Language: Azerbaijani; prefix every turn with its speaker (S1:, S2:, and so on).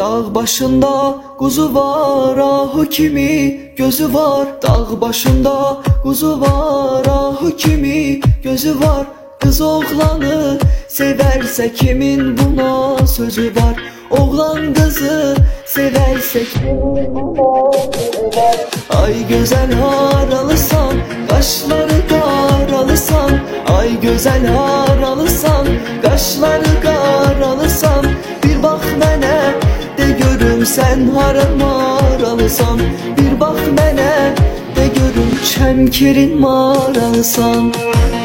S1: Dağ başında quzu var, ahu kimi gözü var. Dağ başında quzu var, ahu kimi gözü var. Kız oğlanı severse kimin buna sözü var? Oğlan kızı severse kimin buna sözü var? Ay güzel haralısan, kaşları karalısan. Ay güzel haralısan, kaşları karalısan. Bir bak mənə de görüm sen haram maralısan. Bir bak mənə de görüm çemkirin maralısan.